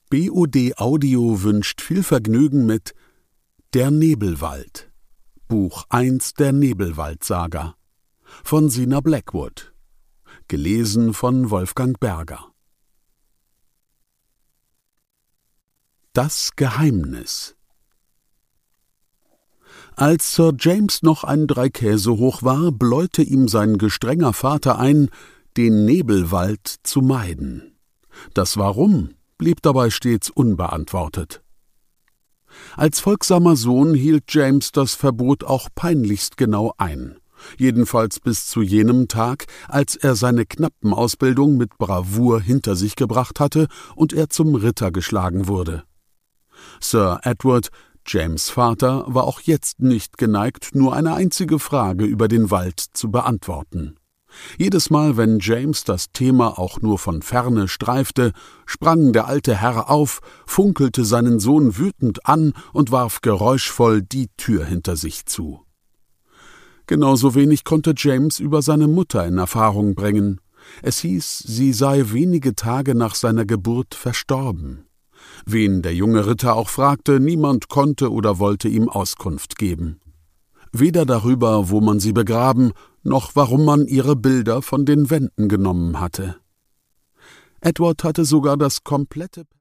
BOD Audio wünscht viel Vergnügen mit Der Nebelwald, Buch 1 der Nebelwald-Saga von Sina Blackwood, gelesen von Wolfgang Berger. Das Geheimnis. Als Sir James noch ein 3 Käse hoch war, bläute ihm sein gestrenger Vater ein, den Nebelwald zu meiden. Das Warum blieb dabei stets unbeantwortet. Als folgsamer Sohn hielt James das Verbot auch peinlichst genau ein, jedenfalls bis zu jenem Tag, als er seine Knappenausbildung mit Bravour hinter sich gebracht hatte und er zum Ritter geschlagen wurde. Sir Edward, James' Vater, war auch jetzt nicht geneigt, nur eine einzige Frage über den Wald zu beantworten. Jedes Mal, wenn James das Thema auch nur von ferne streifte, sprang der alte Herr auf, funkelte seinen Sohn wütend an und warf geräuschvoll die Tür hinter sich zu. Genauso wenig konnte James über seine Mutter in Erfahrung bringen. Es hieß, sie sei wenige Tage nach seiner Geburt verstorben. Wen der junge Ritter auch fragte, niemand konnte oder wollte ihm Auskunft geben. Weder darüber, wo man sie begraben, noch warum man ihre Bilder von den Wänden genommen hatte. Edward hatte sogar das komplette